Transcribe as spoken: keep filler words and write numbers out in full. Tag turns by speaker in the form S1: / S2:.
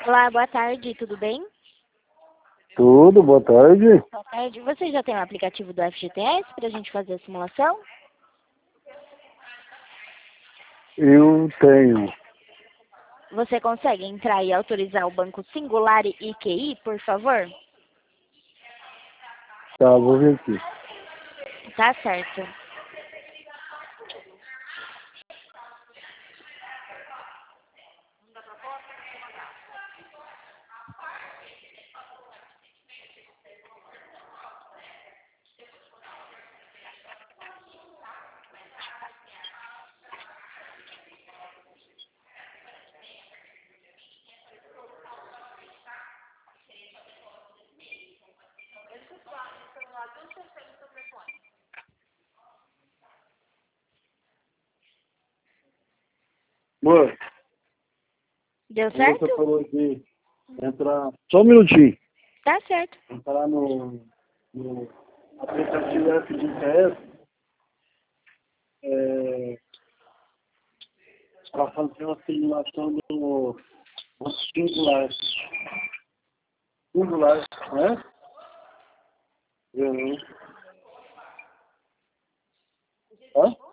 S1: Olá, boa tarde, tudo bem?
S2: Tudo, boa tarde.
S1: Boa tarde. Você já tem o aplicativo do F G T S para a gente fazer a simulação?
S2: Eu tenho.
S1: Você consegue entrar e autorizar o banco Singular e I Q I, por favor?
S2: Tá, vou ver aqui.
S1: Tá certo.
S2: Amor,
S1: Deu
S2: como você
S1: certo?
S2: falou aqui, entrar... Só um minutinho.
S1: Tá certo.
S2: Entrar no, no aplicativo F G T S é, para fazer uma simulação do, do singular. Singular, né? Uhum. Hã?